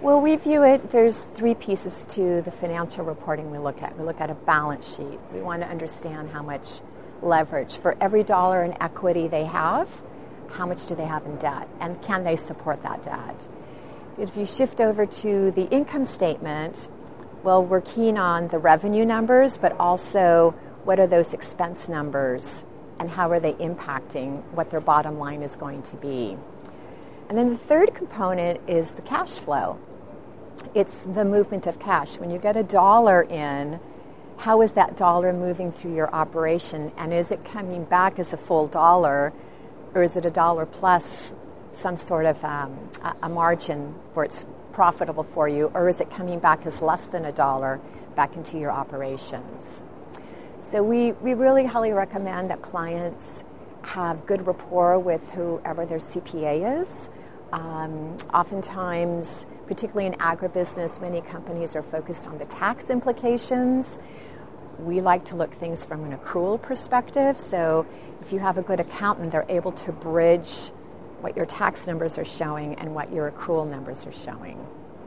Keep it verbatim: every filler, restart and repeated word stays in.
Well, we view it, there's three pieces to the financial reporting we look at. We look at a balance sheet. We want to understand how much leverage. For every dollar in equity they have, how much do they have in debt? And can they support that debt? If you shift over to the income statement, well, we're keen on the revenue numbers, but also what are those expense numbers and how are they impacting what their bottom line is going to be. And then the third component is the cash flow. It's the movement of cash. When you get a dollar in, how is that dollar moving through your operation? And is it coming back as a full dollar, or is it a dollar plus some sort of um, a margin where it's profitable for you, or is it coming back as less than a dollar back into your operations? So we, we really highly recommend that clients have good rapport with whoever their C P A is. Um, oftentimes, particularly in agribusiness, many companies are focused on the tax implications. We like to look things from an accrual perspective. So if you have a good accountant, they're able to bridge what your tax numbers are showing and what your accrual numbers are showing.